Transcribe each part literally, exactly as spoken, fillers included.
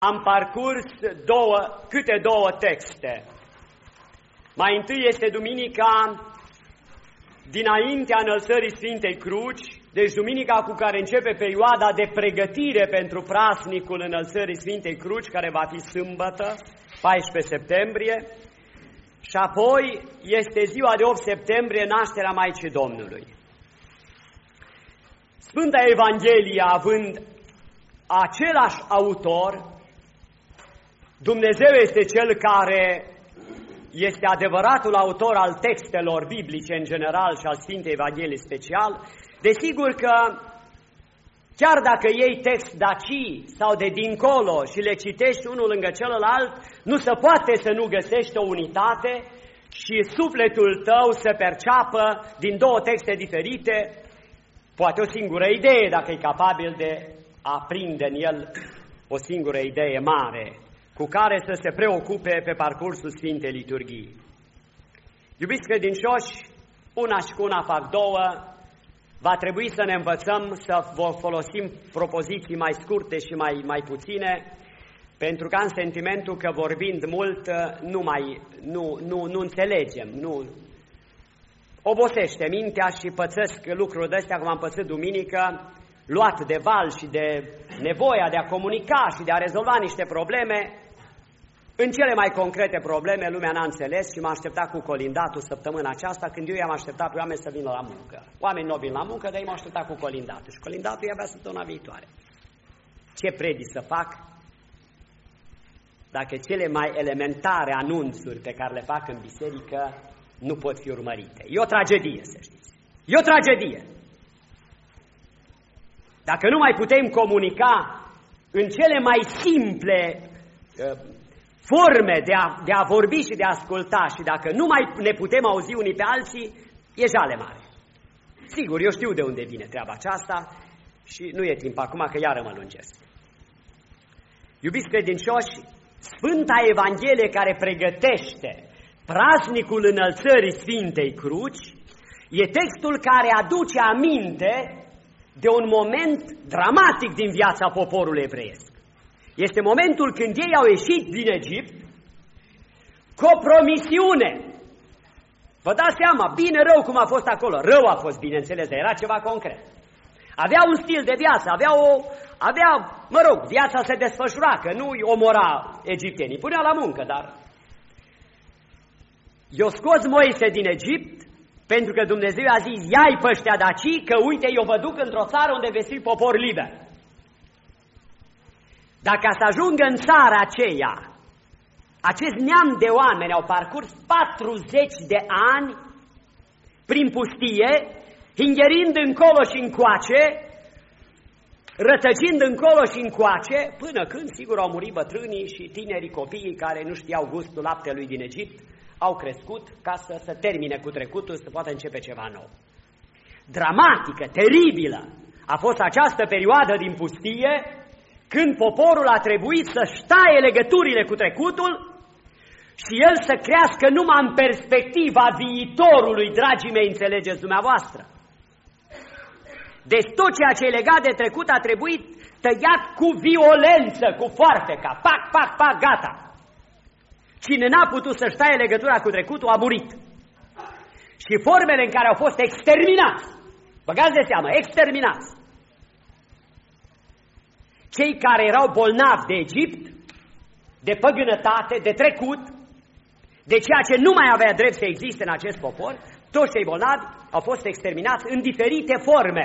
Am parcurs două, câte două texte. Mai întâi este duminica dinaintea înălțării Sfintei Cruci, deci duminica cu care începe perioada de pregătire pentru praznicul înălțării Sfintei Cruci, care va fi sâmbătă, paisprezece septembrie, și apoi este ziua de opt septembrie, nașterea Maicii Domnului. Sfânta Evanghelie, având același autor, Dumnezeu este Cel care este adevăratul autor al textelor biblice în general și al Sfintei Evangheliei special. Desigur că chiar dacă iei text de aici sau de dincolo și le citești unul lângă celălalt, nu se poate să nu găsești o unitate și sufletul tău să perceapă din două texte diferite poate o singură idee, dacă e capabil de a prinde în el o singură idee mare cu care să se preocupe pe parcursul Sfintei Liturghii. Iubiți credincioși, una și cu una fac două, va trebui să ne învățăm să folosim propoziții mai scurte și mai, mai puține, pentru că am sentimentul că vorbind mult nu, mai, nu, nu, nu înțelegem, nu obosește mintea și pățesc lucruri de astea, cum am pățit duminică, luat de val și de nevoia de a comunica și de a rezolva niște probleme. În cele mai concrete probleme lumea n-a înțeles și m-a așteptat cu colindatul săptămâna aceasta, când eu i-am așteptat pe oameni să vină la muncă. Oamenii nu vin la muncă, dar ei m-au așteptat cu colindatul și colindatul e abia săptămâna viitoare. Ce predici să fac dacă cele mai elementare anunțuri pe care le fac în biserică nu pot fi urmărite? E o tragedie, să știți. E o tragedie. Dacă nu mai putem comunica în cele mai simple uh, forme de a, de a vorbi și de a asculta și dacă nu mai ne putem auzi unii pe alții, e jale mare. Sigur, eu știu de unde vine treaba aceasta și nu e timp acum că iară mă lungesc. Iubiți credincioși, Sfânta Evanghelie care pregătește praznicul înălțării Sfintei Cruci e textul care aduce aminte de un moment dramatic din viața poporului evreiesc. Este momentul când ei au ieșit din Egipt cu o promisiune. Vă dați seama, bine rău cum a fost acolo. Rău a fost, bineînțeles, dar era ceva concret. Avea un stil de viață, avea o, avea, mă rog, viața se desfășura, că nu îi omora egiptenii, punea la muncă, dar i-a scos Moise din Egipt pentru că Dumnezeu a zis, ia-i pe ăștia de aici, că uite, eu vă duc într-o țară unde veți fi popor liber. Dacă să ajungă în țara aceea, acest neam de oameni au parcurs patruzeci de ani prin pustie, hingherind încolo și încoace, rătăcind încolo și încoace, până când, sigur, au murit bătrânii și tinerii copiii care nu știau gustul laptelui din Egipt, au crescut ca să se termine cu trecutul, să poată începe ceva nou. Dramatică, teribilă a fost această perioadă din pustie, când poporul a trebuit să-și taie legăturile cu trecutul și el să crească numai în perspectiva viitorului, dragii mei, înțelegeți dumneavoastră. Deci tot ceea ce e legat de trecut a trebuit tăiat cu violență, cu foarfeca, pac, pac, pac, gata. Cine n-a putut să-și taie legătura cu trecutul a murit. Și formele în care au fost exterminați, băgați de seamă, exterminați, cei care erau bolnavi de Egipt, de păgânătate, de trecut, de ceea ce nu mai avea drept să existe în acest popor, toți cei bolnavi au fost exterminați în diferite forme.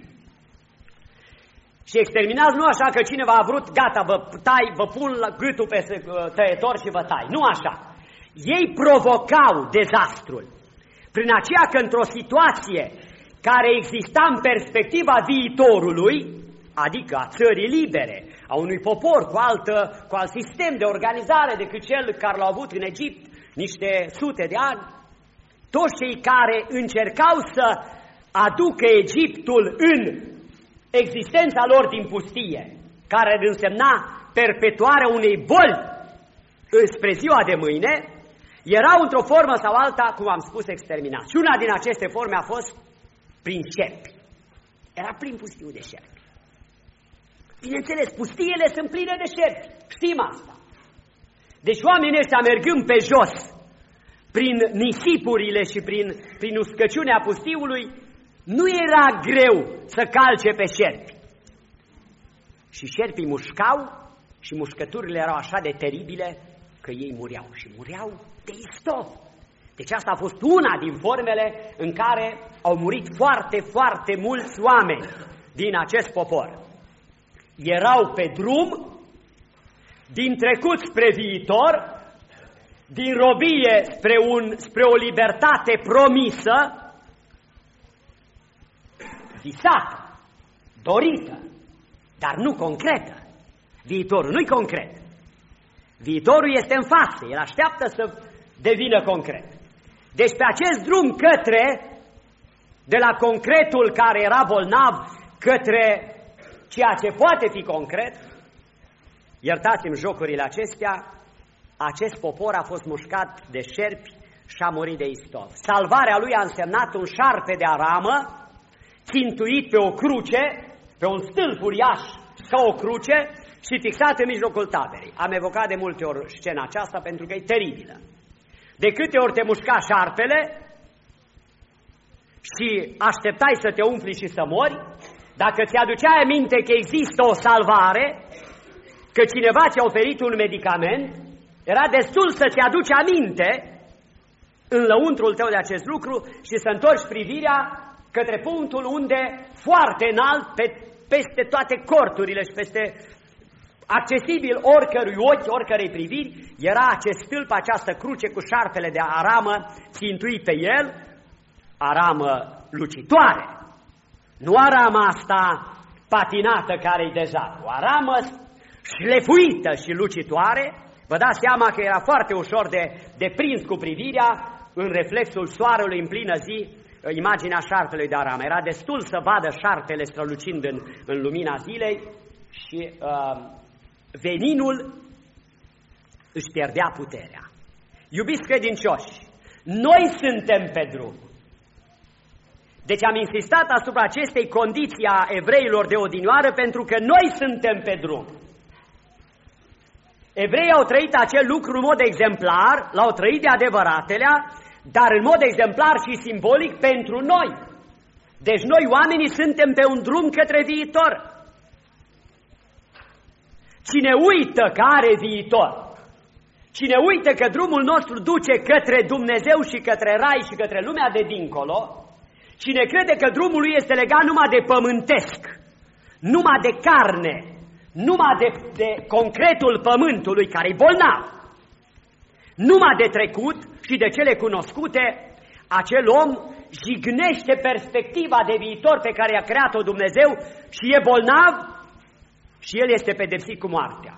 Și exterminați nu așa că cineva a vrut, gata, vă tai, vă pun la gâtul pe tăietor și vă tai. Nu așa. Ei provocau dezastrul. Prin aceea că într-o situație care exista în perspectiva viitorului, adică a țării libere, a unui popor cu, altă, cu alt sistem de organizare decât cel care l-au avut în Egipt niște sute de ani, toți cei care încercau să aducă Egiptul în existența lor din pustie, care însemna perpetuarea unei boli spre ziua de mâine, erau într-o formă sau alta, cum am spus, exterminați. Și una din aceste forme a fost prin șerpi. Era plin pustiu de șerpi. Bineînțeles, pustiile sunt pline de șerpi, știm asta. Deci oamenii ăștia mergând pe jos, prin nisipurile și prin, prin uscăciunea pustiului, nu era greu să calce pe șerpi. Și șerpii mușcau și mușcăturile erau așa de teribile că ei mureau și mureau de istov. Deci asta a fost una din formele în care au murit foarte, foarte mulți oameni din acest popor. Erau pe drum din trecut spre viitor, din robie spre, un, spre o libertate promisă, visată, dorită, dar nu concretă. Viitorul nu-i concret. Viitorul este în față, el așteaptă să devină concret. Deci pe acest drum către, de la concretul care era bolnav, către ceea ce poate fi concret, iertați-mi jocurile acestea, acest popor a fost mușcat de șerpi și a murit de istov. Salvarea lui a însemnat un șarpe de aramă, țintuit pe o cruce, pe un stâlp uriaș ca o cruce și fixat în mijlocul taberei. Am evocat de multe ori scena aceasta pentru că e teribilă. De câte ori te mușca șarpele și așteptai să te umfli și să mori, dacă ți-aduceai aminte că există o salvare, că cineva ți-a oferit un medicament, era destul să-ți aduci aminte în lăuntrul tău de acest lucru și să întorci privirea către punctul unde, foarte înalt, pe, peste toate corturile și peste accesibil oricărui ochi, oricărei priviri, era acest stâlp, această cruce cu șarpele de aramă țintuit pe el, aramă lucitoare. Nu arama asta patinată care-i deja, o aramă șlefuită și lucitoare. Vă dați seama că era foarte ușor de, de prins cu privirea în reflexul soarelui în plină zi, imaginea șarpelui de aramă. Era destul să vadă șarpele strălucind în, în lumina zilei și uh, veninul își pierdea puterea. Iubiți credincioși, noi suntem pe drum. Deci am insistat asupra acestei condiții a evreilor de odinioară pentru că noi suntem pe drum. Evreii au trăit acel lucru în mod exemplar, l-au trăit de adevăratelea, dar în mod exemplar și simbolic pentru noi. Deci noi oamenii suntem pe un drum către viitor. Cine uită că are viitor, cine uită că drumul nostru duce către Dumnezeu și către Rai și către lumea de dincolo, cine crede că drumul lui este legat numai de pământesc, numai de carne, numai de, de concretul pământului care-i bolnav, numai de trecut și de cele cunoscute, acel om jignește perspectiva de viitor pe care i-a creat-o Dumnezeu și e bolnav și el este pedepsit cu moartea.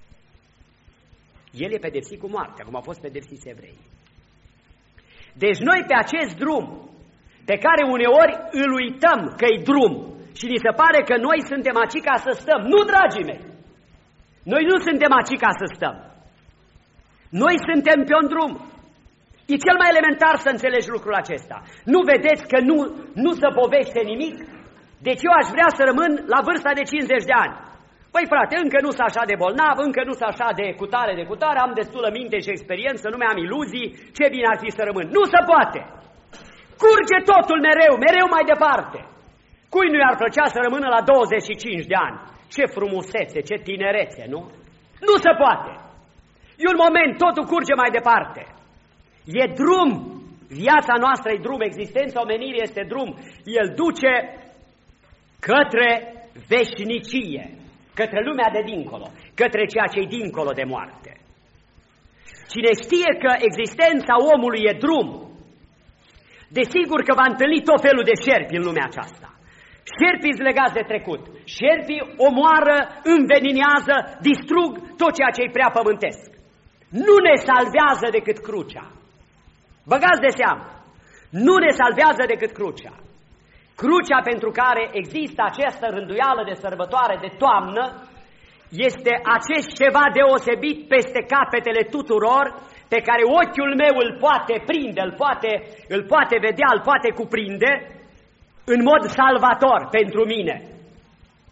El e pedepsit cu moartea, cum au fost pedepsiți evreii. Deci noi pe acest drum, pe care uneori îl uităm că-i drum și ni se pare că noi suntem aici ca să stăm. Nu, dragii mei! Noi nu suntem aici ca să stăm. Noi suntem pe un drum. E cel mai elementar să înțelegi lucrul acesta. Nu vedeți că nu, nu se povește nimic? Deci eu aș vrea să rămân la vârsta de cincizeci de ani. Păi frate, încă nu sunt așa de bolnav, încă nu sunt așa de cutare de cutare, am destulă minte și experiență, nu mai am iluzii, ce bine ar fi să rămân. Nu se poate! Curge totul mereu, mereu mai departe. Cui nu i-ar plăcea să rămână la douăzeci și cinci de ani? Ce frumusețe, ce tinerețe, nu? Nu se poate! E un moment, totul curge mai departe. E drum, viața noastră e drum, existența omenirii este drum. El duce către veșnicie, către lumea de dincolo, către ceea ce e dincolo de moarte. Cine știe că existența omului e drum, desigur că va întâlni tot felul de șerpi în lumea aceasta. Șerpii legați de trecut, șerpii omoară, înveninează, distrug tot ceea ce e prea pământesc. Nu ne salvează decât crucea. Băgați de seamă, nu ne salvează decât crucea. Crucea pentru care există această rânduială de sărbătoare de toamnă este acest ceva deosebit peste capetele tuturor pe care ochiul meu îl poate prinde, îl poate, îl poate vedea, îl poate cuprinde în mod salvator pentru mine.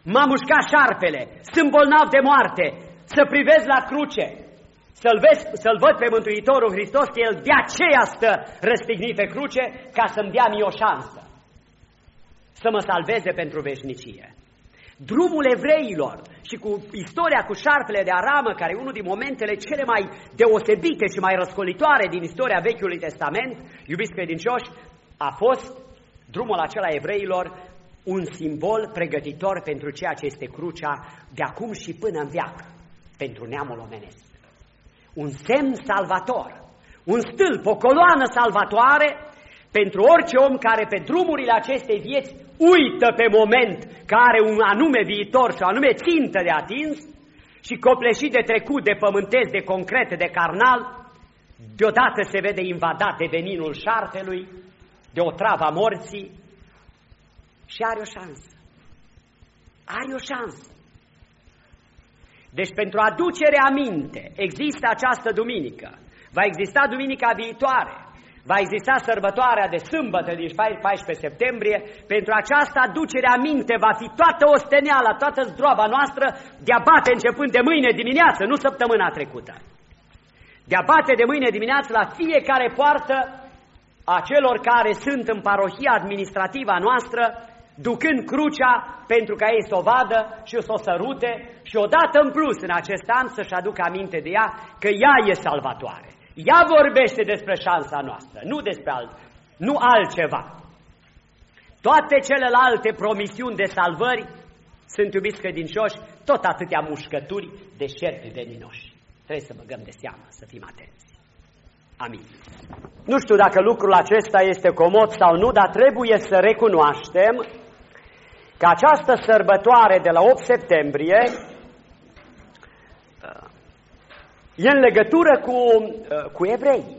m-a mușcat șarpele, sunt bolnav de moarte, să privesc la cruce, să-L, vezi, să-L văd pe Mântuitorul Hristos, că El de aceea stă răstignit pe cruce, ca să-mi dea mie o șansă, să mă salveze pentru veșnicie. Drumul evreilor și cu istoria cu șarpele de aramă, care e unul din momentele cele mai deosebite și mai răscolitoare din istoria Vechiului Testament, iubiți credincioși, a fost drumul acela evreilor un simbol pregătitor pentru ceea ce este crucea de acum și până în veac, pentru neamul omenesc. Un semn salvator, un stâlp, o coloană salvatoare pentru orice om care pe drumurile acestei vieți uită pe moment că are un anume viitor și o anume țintă de atins și copleșit de trecut, de pământesc, de concret, de carnal, deodată se vede invadat de veninul șarpelui, de o travă a morții și are o șansă. Are o șansă. Deci pentru aducere aminte există această duminică, va exista duminica viitoare, va exista sărbătoarea de sâmbătă din paisprezece septembrie, pentru această aducere aminte va fi toată osteneala, toată zdroaba noastră de a bate începând de mâine dimineață, nu săptămâna trecută. De a bate de mâine dimineață la fiecare poartă a celor care sunt în parohia administrativă a noastră, ducând crucea pentru ca ei să o vadă și să o sărute și odată în plus în acest an să-și aducă aminte de ea că ea e salvatoare. Ea vorbește despre șansa noastră, nu despre alt, nu altceva. Toate celelalte promisiuni de salvări sunt, iubiți credincioși, tot atâtea mușcături de șerpi veninoși. Trebuie să băgăm de seamă, să fim atenți. Amin. Nu știu dacă lucrul acesta este comod sau nu, dar trebuie să recunoaștem că această sărbătoare de la opt septembrie e în legătură cu, cu evrei.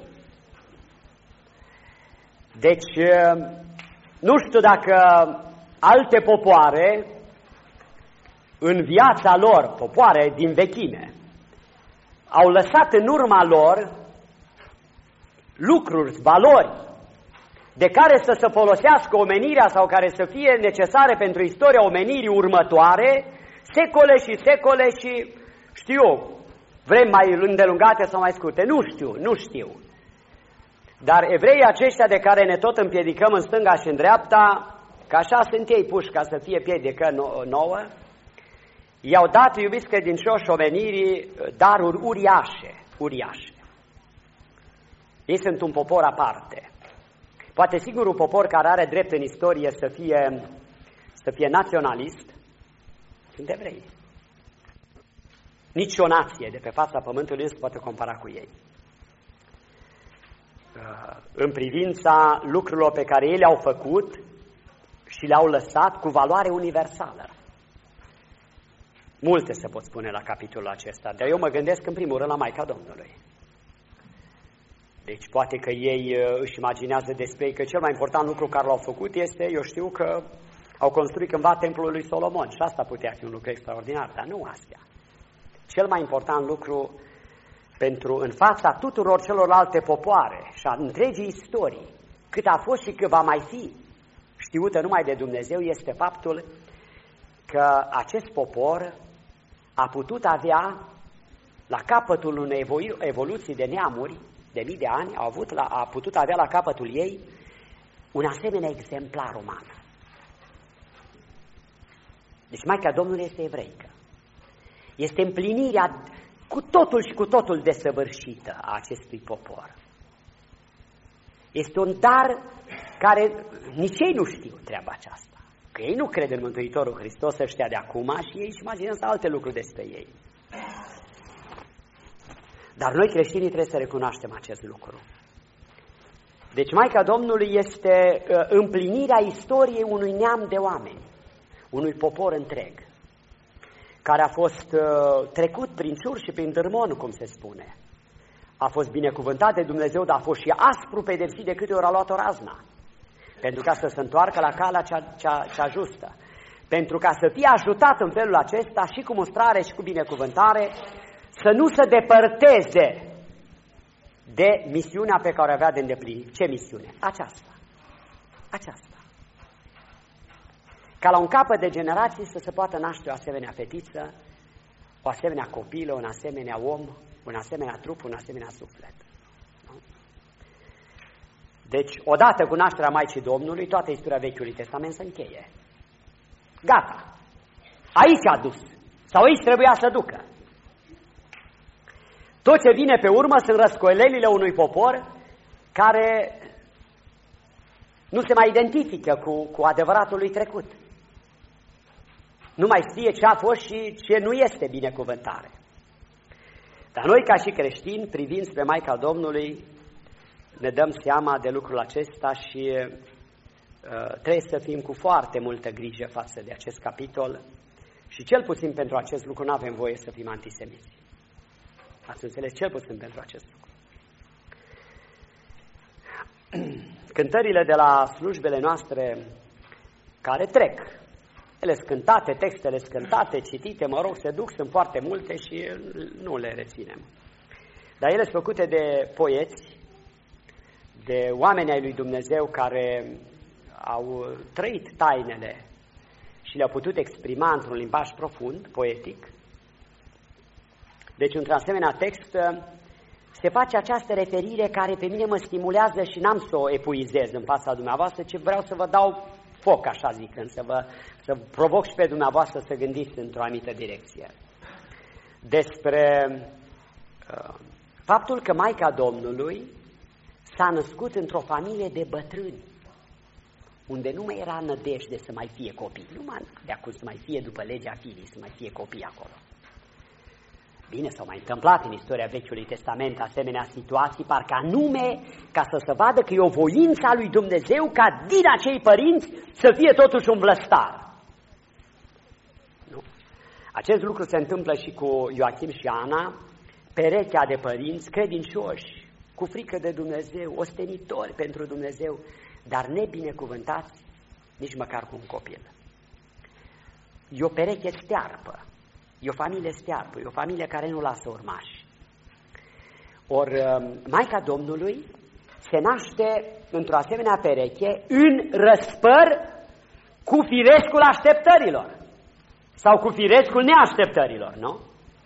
Deci, nu știu dacă alte popoare în viața lor, popoare din vechime, au lăsat în urma lor lucruri, valori, de care să se folosească omenirea sau care să fie necesare pentru istoria omenirii următoare, secole și secole și, știu eu, vrem mai îndelungate sau mai scurte, nu știu, nu știu. Dar evreii aceștia de care ne tot împiedicăm în stânga și în dreapta, că așa sunt ei puși ca să fie piedică nouă, i-au dat, iubiți credincioși, omenirii daruri uriașe, uriașe. Ei sunt un popor aparte. Poate singurul popor care are drept în istorie să fie, să fie naționalist sunt evrei. Nici o nație de pe fața pământului nu se poate compara cu ei. În privința lucrurilor pe care ei le-au făcut și le-au lăsat cu valoare universală. Multe se pot spune la capitolul acesta, dar eu mă gândesc în primul rând la Maica Domnului. Deci poate că ei își imaginează despre ei că cel mai important lucru care l-au făcut este, eu știu că au construit cândva templul lui Solomon și asta putea fi un lucru extraordinar, dar nu astea. Cel mai important lucru pentru în fața tuturor celorlalte popoare și a întregii istorii, cât a fost și cât va mai fi știută numai de Dumnezeu, este faptul că acest popor a putut avea, la capătul unei evoluții de neamuri, de mii de ani, a, avut la, a putut avea la capătul ei un asemenea exemplar uman. Deci Maica Domnului este evreică. Este împlinirea cu totul și cu totul desăvârșită a acestui popor. Este un dar care nici ei nu știu treaba aceasta. Că ei nu cred în Mântuitorul Hristos ăștia de acum și ei își imaginează alte lucruri despre ei. Dar noi creștinii trebuie să recunoaștem acest lucru. Deci Maica Domnului este împlinirea istoriei unui neam de oameni, unui popor întreg, care a fost uh, trecut prin ciur și prin dârmon, cum se spune. A fost binecuvântat de Dumnezeu, dar a fost și aspru pedepsit de câte ori a luat-o razna, pentru ca să se întoarcă la calea cea, cea, cea justă, pentru ca să fie ajutat în felul acesta și cu mustrare și cu binecuvântare, să nu se depărteze de misiunea pe care o avea de îndeplinit. Ce misiune? Aceasta. Aceasta. ca la un capăt de generații să se poată naște o asemenea fetiță, o asemenea copilă, un asemenea om, un asemenea trup, un asemenea suflet. Nu? Deci, odată cu nașterea Maicii Domnului, toată istoria Vechiului Testament se încheie. Gata. Aici a dus. Sau aici trebuia să ducă. Tot ce vine pe urmă sunt răscoalelile unui popor care nu se mai identifică cu, cu adevăratul lui trecut. Nu mai știe ce a fost și ce nu este binecuvântare. Dar noi, ca și creștini, privind spre Maica Domnului, ne dăm seama de lucrul acesta și uh, trebuie să fim cu foarte multă grijă față de acest capitol și cel puțin pentru acest lucru nu avem voie să fim antisemiți. Ați înțeles? Cel puțin pentru acest lucru. Cântările de la slujbele noastre care trec, ele sunt cântate, textele sunt cântate, citite, mă rog, se duc, sunt foarte multe și nu le reținem. Dar ele sunt făcute de poeți, de oameni ai lui Dumnezeu care au trăit tainele și le-au putut exprima într-un limbaj profund, poetic. Deci, într-un asemenea text, se face această referire care pe mine mă stimulează și n-am să o epuizez în fața dumneavoastră, ci vreau să vă dau foc, așa zicând, să vă să provoc și pe dumneavoastră să gândiți într-o anumită direcție. Despre uh, faptul că Maica Domnului s-a născut într-o familie de bătrâni, unde nu mai era nădejde să mai fie copii. Nu mai de acum să mai fie după legea firii, să mai fie copii acolo. Bine, s-au mai întâmplat în istoria Vechiului Testament asemenea situații, parcă anume ca să se vadă că e o voință a lui Dumnezeu ca din acei părinți să fie totuși un vlăstar. Nu? Acest lucru se întâmplă și cu Ioachim și Ana, perechea de părinți credincioși, cu frică de Dumnezeu, ostenitori pentru Dumnezeu, dar nebinecuvântați nici măcar cu un copil. E o pereche stearpă. E o familie stearpă, e o familie care nu lasă urmași. Ori Maica Domnului se naște într-o asemenea pereche în răspăr cu firescul așteptărilor sau cu firescul neașteptărilor, nu?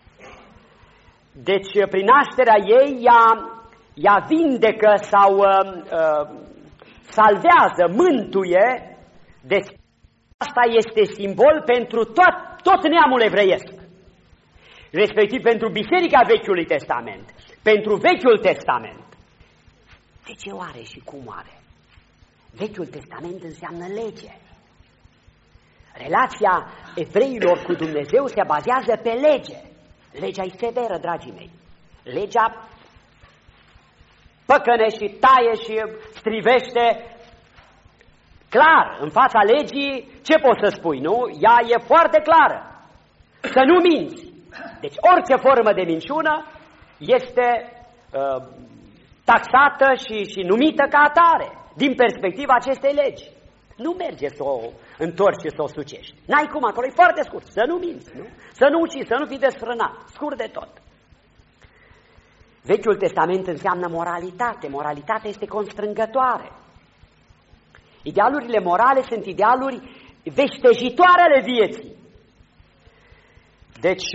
Deci, prin nașterea ei, ea, ea vindecă sau uh, uh, salvează, mântuie. Deci, asta este simbol pentru tot, tot neamul evreiesc. Respectiv pentru Biserica Vechiului Testament, pentru Vechiul Testament. De ce oare și cum oare? Vechiul Testament înseamnă lege. Relația evreilor cu Dumnezeu se bazează pe lege. Legea e severă, dragii mei. Legea păcăne și taie și strivește. Clar, în fața legii, ce poți să spui, nu? Ea e foarte clară. Să nu minți. Deci orice formă de minciună este uh, taxată și, și numită ca atare, din perspectiva acestei legi. Nu merge să o întorci și să o sucești. N-ai cum, acolo e foarte scurt. Să nu minți, nu? Să nu ucizi, să nu fii desfrânat. Scurt de tot. Vechiul Testament înseamnă moralitate. Moralitatea este constrângătoare. Idealurile morale sunt idealuri veștejitoare ale vieții. Deci,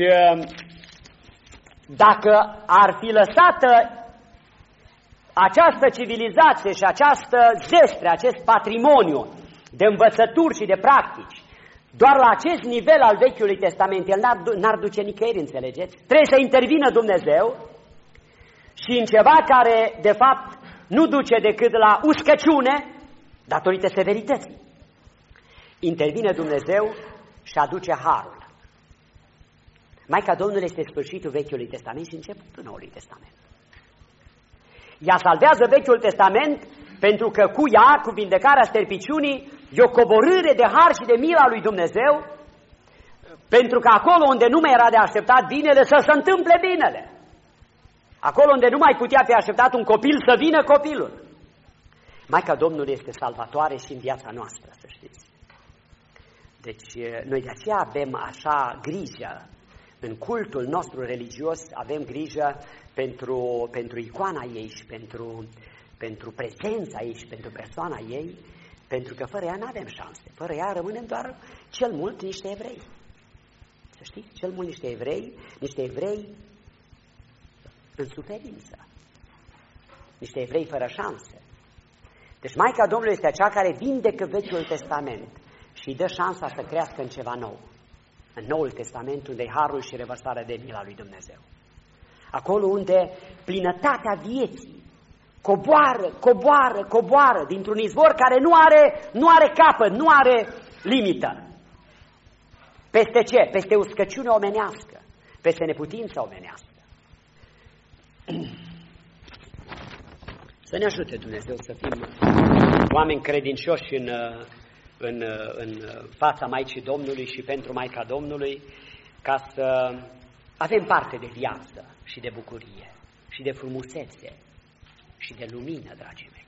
dacă ar fi lăsată această civilizație și această zestre, acest patrimoniu de învățături și de practici, doar la acest nivel al Vechiului Testament, el n-ar, n-ar duce nicăieri, înțelegeți? Trebuie să intervină Dumnezeu și în ceva care, de fapt, nu duce decât la uscăciune, datorită severității. Intervine Dumnezeu și aduce harul. Maica Domnului este sfârșitul Vechiului Testament și începutul Noului Testament. Ea salvează Vechiul Testament pentru că cu ea, cu vindecarea sterpiciunii, e o coborâre de har și de mila lui Dumnezeu, pentru că acolo unde nu mai era de așteptat binele, să se întâmple binele. Acolo unde nu mai putea fi așteptat un copil, să vină copilul. Maica Domnului este salvatoare și în viața noastră, să știți. Deci noi de aceea avem așa grijă. În cultul nostru religios avem grijă pentru, pentru icoana ei și pentru, pentru prezența ei și pentru persoana ei, Pentru că fără ea nu avem șanse. Fără ea rămânem doar cel mult niște evrei. Să știți, cel mult niște evrei, niște evrei în suferință. Niște evrei fără șanse. Deci Maica Domnului este acea care vindecă Vechiul Testament și îi dă șansa să crească în ceva nou. În Noul Testament, unde e harul și revărsarea de mila lui Dumnezeu. Acolo unde plinătatea vieții coboară, coboară, coboară dintr-un izvor care nu are, nu are capăt, nu are limită. Peste ce? Peste uscăciune omenească, peste neputință omenească. Să ne ajute Dumnezeu să fim oameni credincioși în, în, în fața Maicii Domnului și pentru Maica Domnului, ca să avem parte de viață și de bucurie și de frumusețe și de lumină, dragii mei.